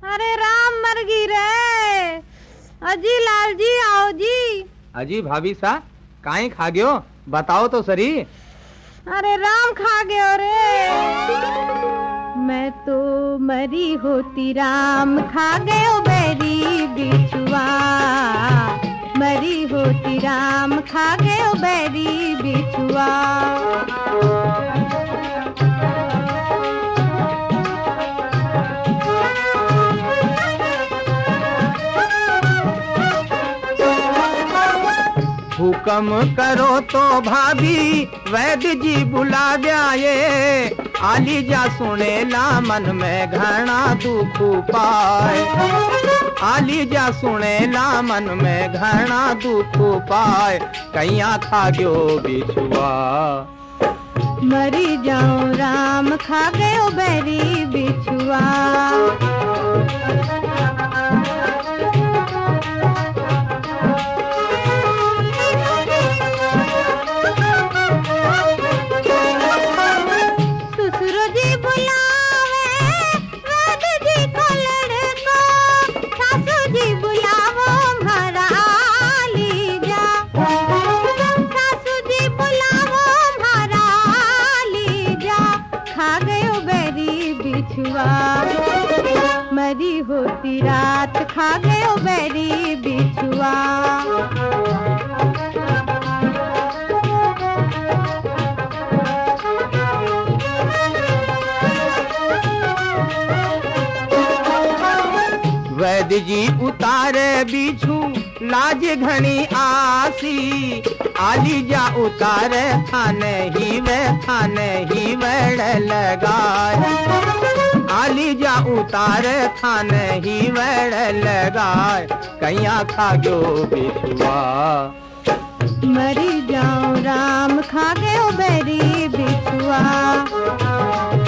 अरे राम मर गई रे। अजी लाल जी आओ जी। अजी भाभी सा काहे खा गयो बताओ तो सरी। अरे राम खा गयो रे। मैं तो मरी होती राम खा गयो बैरी बिछुआ। मरी होती राम खा गयो बैरी बिछुआ। हुकम करो तो भाभी वैद्य जी बुला दे। आली जा सुनेला मन में घना दुख पाए। आली जा सुनेला मन में घना दुख पाए। कैया खा गयो बिछुआ। मरी जाऊं राम खा गयो बैरी बिछुआ। मरी होती रात खा गयो बैरी बिछुआ। वैद्य जी उतारे बिछू लाज घनी आसी। आली जा उतारे थाने ही वेड़ लगाए। आली जा उतारे थाने ही वेड़ लगाए। कैया खा गयो बिछुआ। मरी जाऊं राम खा गयो बैरी बिछुआ।